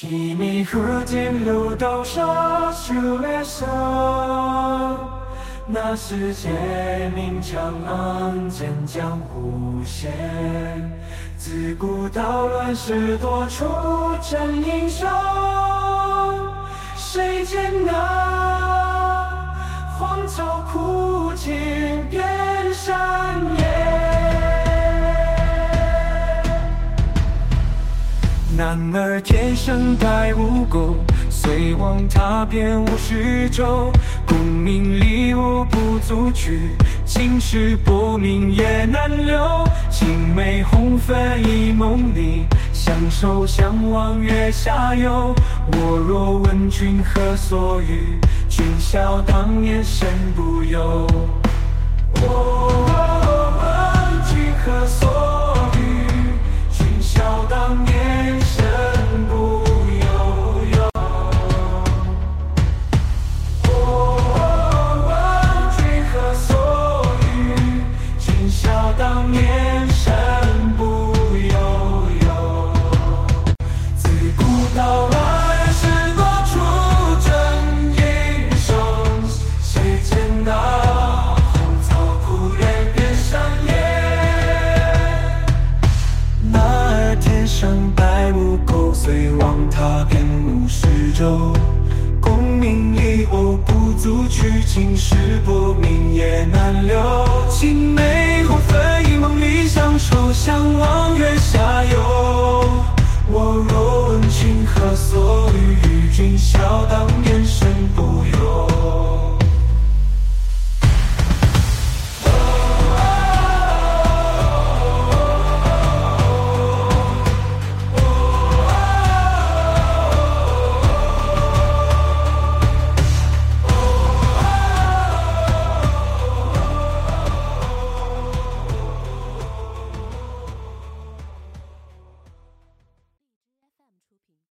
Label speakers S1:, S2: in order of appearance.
S1: 君何见流刀杀秋猎杀，那世界名长安见江湖险。自古到乱世多出真英雄，谁见那荒草枯尽变山野？男儿天生带武功，虽望踏遍50州。功名利禄不足取，青史薄命也难留。青梅红粉一梦里，相守相望月下游。我若问君何所语，君笑当年身不由。我问君何所语，君笑当年身不由。我问君何所语，君笑当年身不由。自古到乱世多出真英雄，谁见那荒草枯叶变山野？男儿天生带武功，虽望踏遍50州。功名利禄不足取，青史薄命也难留。青梅红粉一梦里，相守相望月下游。我若问君何所语，君笑当年身